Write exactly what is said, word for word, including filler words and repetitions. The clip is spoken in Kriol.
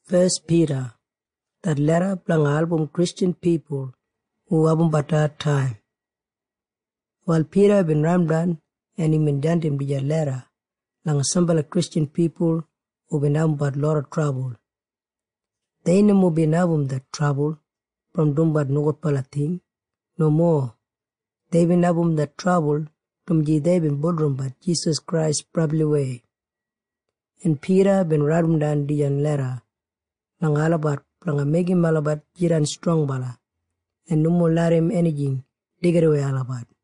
First Peter, that letter blang album Christian people who haven't but that time. While Peter bin Ramdan and him indent him the letter, lang assemble Christian people who been having but lot of trouble. They no been having that trouble from doing but no palating, no more. They been having that trouble from the they been bodrum but Jesus Christ probably way. And Peter been Ramdan the letter, lang alabat, lang a making malabat jiran strong bala, and no more let him anything, digger away alabat.